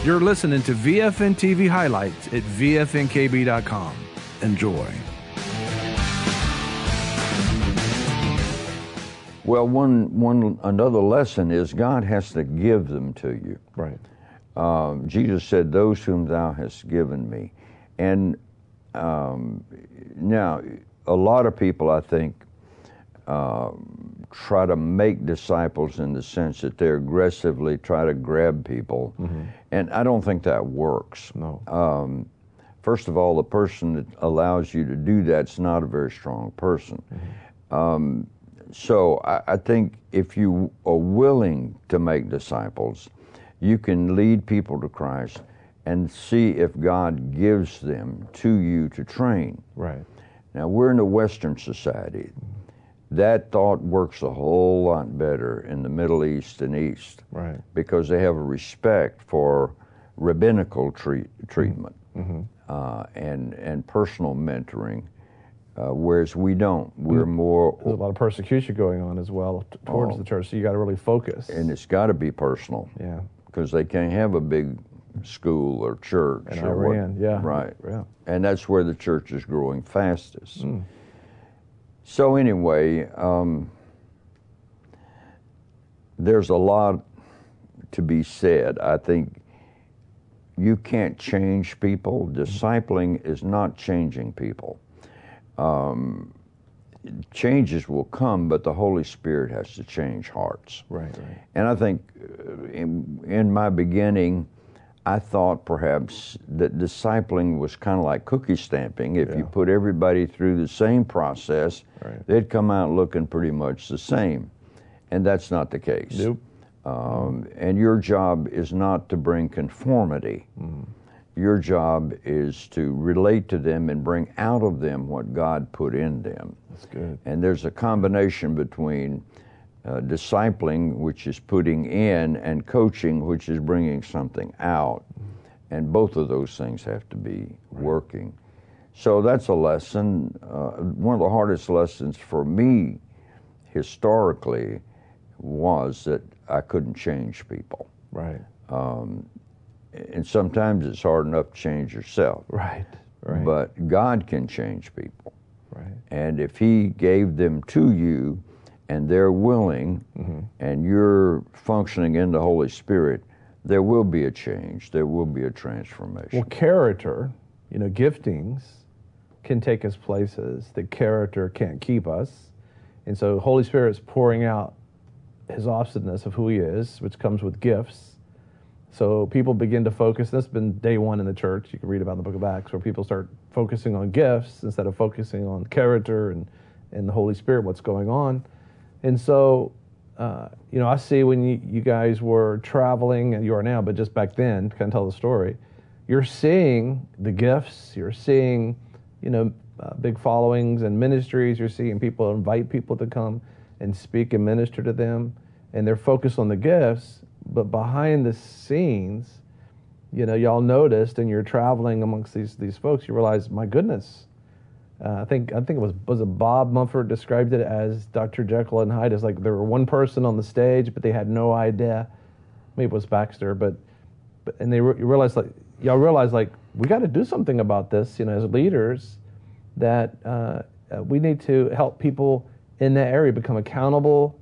You're listening to VFN TV highlights at VFNKB.com. Enjoy. Well, another lesson is God has to give them to you. Right. Jesus said, "Those whom thou hast given me," and now a lot of people, I think, try to make disciples in the sense that they aggressively try to grab people, and I don't think that works. No. First of all, the person that allows you to do that's not a very strong person. So I think if you are willing to make disciples, you can lead people to Christ and see if God gives them to you to train. Right. Now, we're in a Western society. That thought works a whole lot better in the Middle East and East. Right. Because they have a respect for rabbinical treatment and personal mentoring, whereas we don't. We're more... There's a lot of persecution going on as well towards the church, so you got to really focus. And it's got to be personal. Yeah. Because they can't have a big school or church. In or Iran, yeah. Right. Yeah. And that's where the church is growing fastest. So anyway, there's a lot to be said. I think you can't change people. Discipling is not changing people. Changes will come, but the Holy Spirit has to change hearts. Right. And I think in my beginning, I thought perhaps that discipling was kind of like cookie stamping. If you put everybody through the same process, they'd come out looking pretty much the same. And that's not the case. Nope. And your job is not to bring conformity. Your job is to relate to them and bring out of them what God put in them. That's good. And there's a combination between discipling, which is putting in, and coaching, which is bringing something out. And both of those things have to be working. So that's a lesson. One of the hardest lessons for me historically was that I couldn't change people. Right. And sometimes it's hard enough to change yourself. Right. But God can change people. Right. And if He gave them to you and they're willing and you're functioning in the Holy Spirit, there will be a change. There will be a transformation. Well, character, giftings can take us places that character can't keep us. And so Holy Spirit's pouring out His awesomeness of who He is, which comes with gifts. So people begin to focus. That's been day one in the church. You can read about in the book of Acts, where people start focusing on gifts instead of focusing on character and the Holy Spirit, what's going on. And so, I see when you guys were traveling, and you are now, but just back then, to kind of tell the story, you're seeing the gifts, you're seeing, big followings and ministries, you're seeing people invite people to come and speak and minister to them, and they're focused on the gifts. But behind the scenes, y'all noticed, and you're traveling amongst these folks, you realize, my goodness, I think it was it Bob Mumford described it as Dr. Jekyll and Hyde, as like there were one person on the stage, but they had no idea. Maybe it was Baxter, but and you realize we got to do something about this, as leaders, that we need to help people in that area become accountable,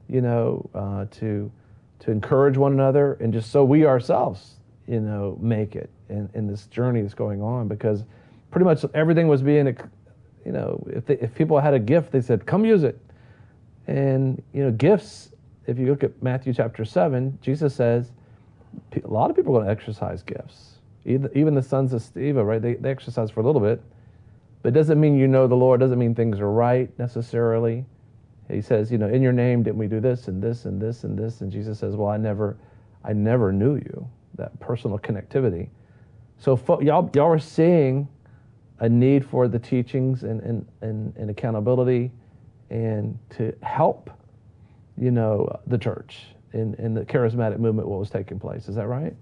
to encourage one another, and just so we ourselves, make it in this journey that's going on. Because pretty much everything was being, if people had a gift, they said, come use it. And, gifts, if you look at Matthew chapter 7, Jesus says, a lot of people are going to exercise gifts. Even the sons of Sceva, right? They exercise for a little bit. But it doesn't mean the Lord, doesn't mean things are right necessarily. He says, in your name, didn't we do this and this and this and this? And Jesus says, well, I never knew you, that personal connectivity. So y'all are seeing a need for the teachings and accountability and to help, the church in the charismatic movement, what was taking place. Is that right?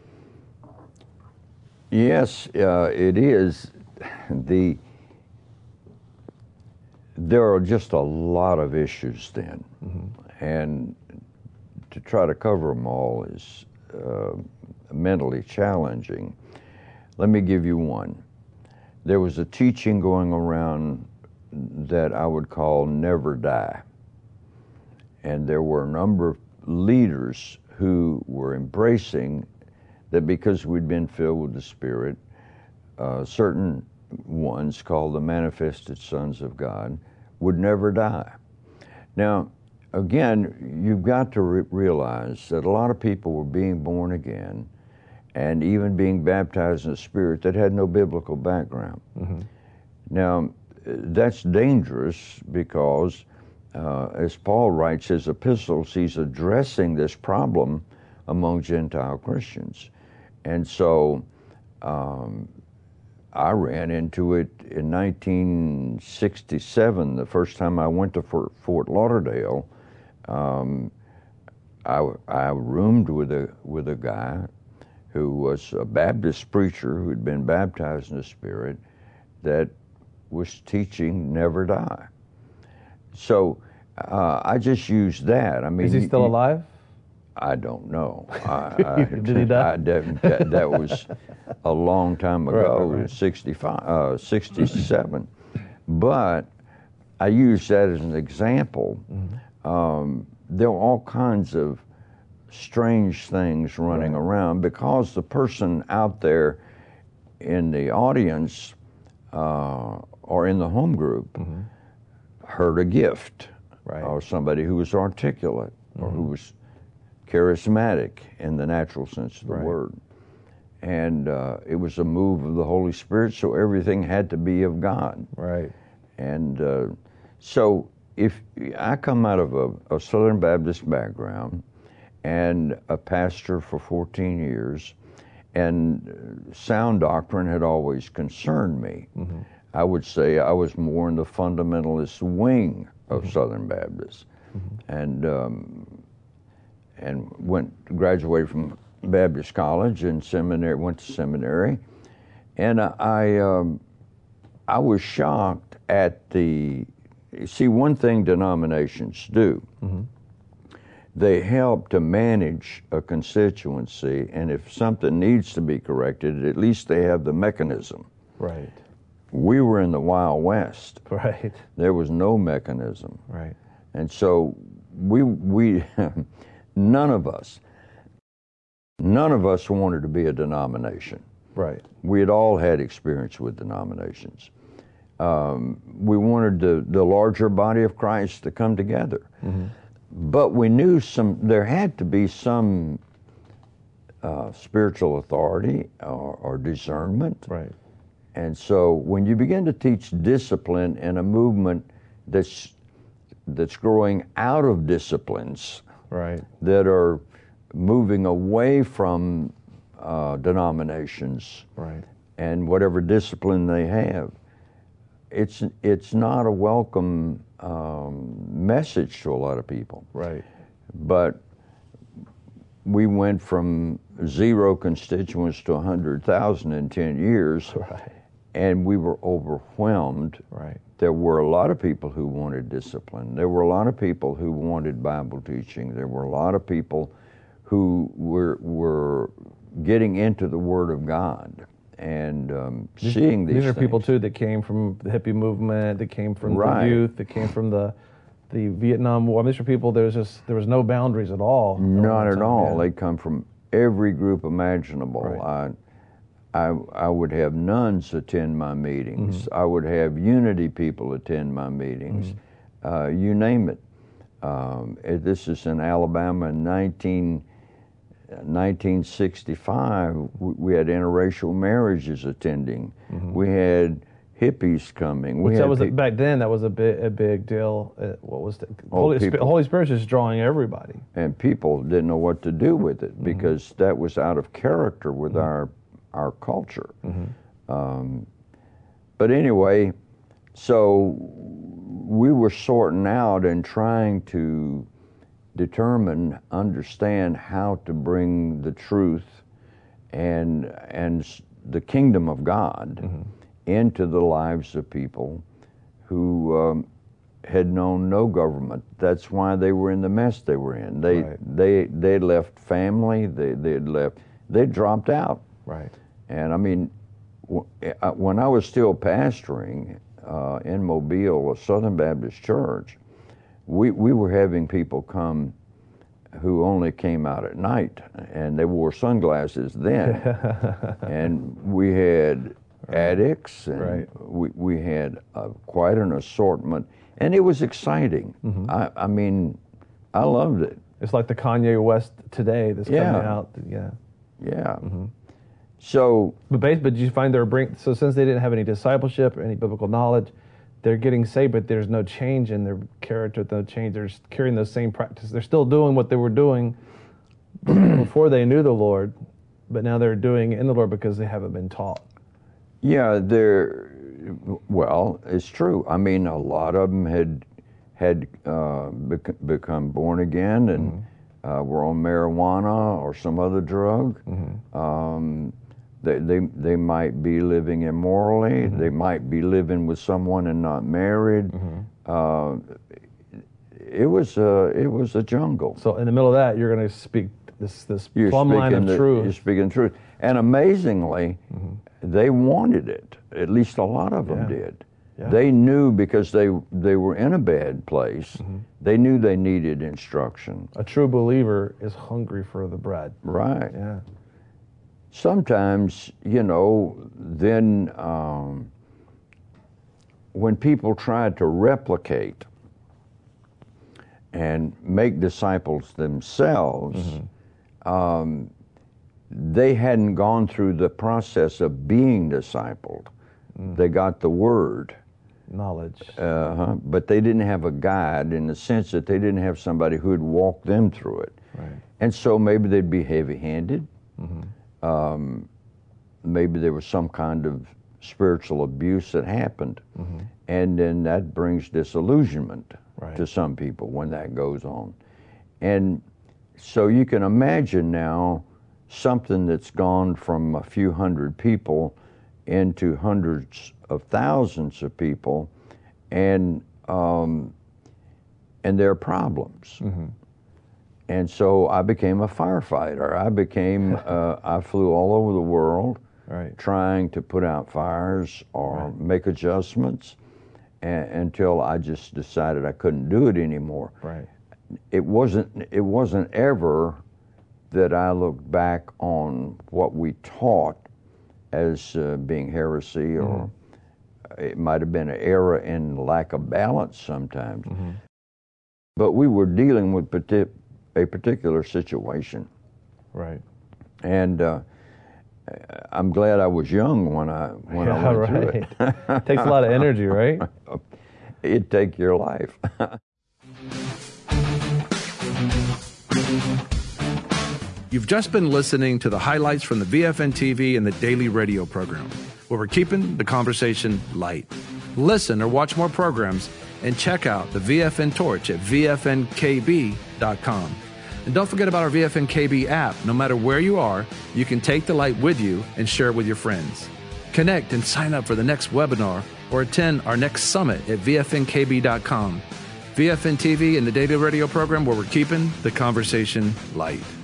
Yes, it is. There are just a lot of issues then, and to try to cover them all is mentally challenging. Let me give you one. There was a teaching going around that I would call never die. And there were a number of leaders who were embracing that because we'd been filled with the Spirit, certain ones called the manifested sons of God would never die. Now, again, you've got to realize that a lot of people were being born again and even being baptized in the Spirit that had no biblical background. Mm-hmm. Now, that's dangerous because, as Paul writes his epistles, he's addressing this problem among Gentile Christians. And so I ran into it in 1967, the first time I went to Fort Lauderdale. I roomed with a guy who was a Baptist preacher who had been baptized in the Spirit that was teaching never die. So I just used that. I mean, is he still alive? I don't know. Did he die? That was a long time ago, right. 67. But I use that as an example. Mm-hmm. There were all kinds of strange things running around because the person out there in the audience or in the home group mm-hmm. heard a gift, or somebody who was articulate mm-hmm. or who was charismatic in the natural sense of the word. And it was a move of the Holy Spirit, so everything had to be of God. Right. And so if I come out of a Southern Baptist background and a pastor for 14 years, and sound doctrine had always concerned me. Mm-hmm. I would say I was more in the fundamentalist wing of mm-hmm. Southern Baptist. Mm-hmm. And graduated from Baptist College and seminary, went to seminary, and I was shocked at one thing denominations do, mm-hmm. they help to manage a constituency, and if something needs to be corrected, at least they have the mechanism. Right. We were in the Wild West. Right. There was no mechanism. Right. And so we none of us wanted to be a denomination. Right. We had all had experience with denominations. We wanted the larger body of Christ to come together. Mm-hmm. But we knew there had to be some spiritual authority or discernment. Right. And so when you begin to teach discipline in a movement that's growing out of disciplines, right, that are moving away from denominations, right, and whatever discipline they have, it's not a welcome message to a lot of people. Right. But we went from 0 constituents to 100,000 in 10 years, right, and we were overwhelmed. Right. There were a lot of people who wanted discipline. There were a lot of people who wanted Bible teaching. There were a lot of people who were getting into the Word of God and seeing these are things. People too that came from the hippie movement, that came from the youth, that came from the Vietnam War. These are people. There was no boundaries at all. Not at all. Yeah. They come from every group imaginable. Right. I would have nuns attend my meetings. Mm-hmm. I would have unity people attend my meetings. Mm-hmm. You name it. This is in Alabama in 1965. We had interracial marriages attending. Mm-hmm. We had hippies coming. Back then. That was a big deal. What was the Holy Spirit is drawing everybody, and people didn't know what to do with it because mm-hmm. that was out of character with mm-hmm. our culture. Mm-hmm. But anyway, so we were sorting out and trying to understand how to bring the truth and the kingdom of God mm-hmm. into the lives of people who had known no government. That's why they were in the mess they were in. They left family. They dropped out. Right. And I mean, when I was still pastoring in Mobile, a Southern Baptist church, we were having people come who only came out at night, and they wore sunglasses then. And we had addicts, and we had quite an assortment, and it was exciting. I mean, I loved it. It's like the Kanye West today that's coming out. Yeah. So, but did you find so since they didn't have any discipleship or any biblical knowledge, they're getting saved, but there's no change in their character, no change. They're carrying those same practices. They're still doing what they were doing before they knew the Lord, but now they're doing it in the Lord because they haven't been taught. Yeah, well, it's true. I mean, a lot of them had become born again and were on marijuana or some other drug. They might be living immorally. They might be living with someone and not married. It was a jungle. So in the middle of that, you're going to speak this plumb line of truth. You're speaking truth, and amazingly, they wanted it. At least a lot of them did. Yeah. They knew because they were in a bad place. They knew they needed instruction. A true believer is hungry for the bread. Right. Yeah. Sometimes, then when people tried to replicate and make disciples themselves, they hadn't gone through the process of being discipled. They got the word. Knowledge. But they didn't have a guide in the sense that they didn't have somebody who would walk them through it. Right. And so maybe they'd be heavy-handed. Maybe there was some kind of spiritual abuse that happened. And then that brings disillusionment to some people when that goes on. And so you can imagine now something that's gone from a few hundred people into hundreds of thousands of people, and there are problems. And so I became a firefighter. I flew all over the world trying to put out fires or make adjustments until I just decided I couldn't do it anymore. It wasn't ever that I looked back on what we taught as being heresy, or it might have been an error in lack of balance sometimes. But we were dealing with a particular situation. And I'm glad I was young when I went through it. It takes a lot of energy, right? It'd take your life. You've just been listening to the highlights from the VFN TV and the daily radio program, where we're keeping the conversation light. Listen or watch more programs and check out the VFN Torch at VFNKB.com. And don't forget about our VFNKB app. No matter where you are, you can take the light with you and share it with your friends. Connect and sign up for the next webinar or attend our next summit at VFNKB.com. VFN TV and the daily radio program, where we're keeping the conversation light.